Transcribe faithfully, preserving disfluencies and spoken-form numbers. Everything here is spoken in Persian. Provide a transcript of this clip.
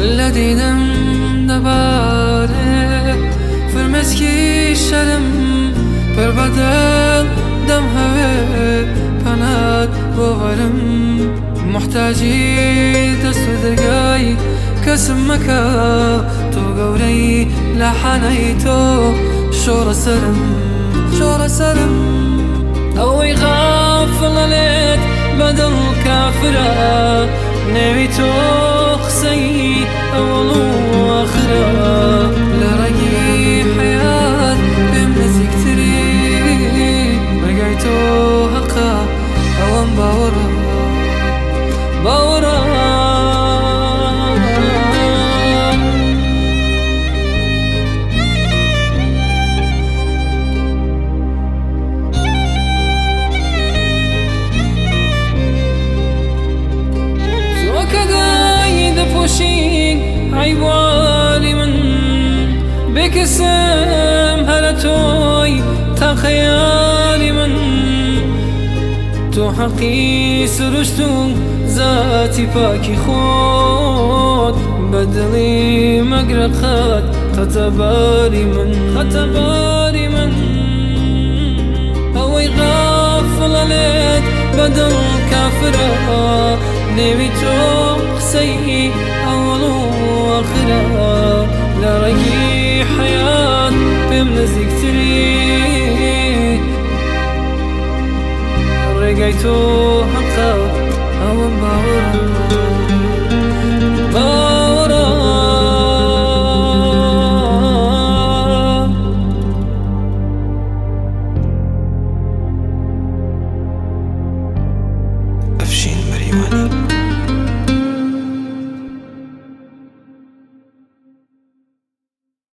لديدم دباره فرمسكي شرم بربدل دم هوي بنات بوغرم محتاجي دست دقاي كسمك تو قوري لحني تو شور سرم شور سرم اوي غافل عليك بدل كافرة نبي تو خسي اول واخرة لرقي حياة بمنزك تري رقيتو هقا اوان باورا باورا عيبالي من بكسم هلتوي تا خيالي من تو حقي سرشتو ذاتي باكي خود بدلي مقرق خد خطبالي من خطبالي من هوي غافل عليك بدل كافرة نبي تو خسي أول وآخرة لرقي حياة بمنزك تري رقيتو حقا أول باورا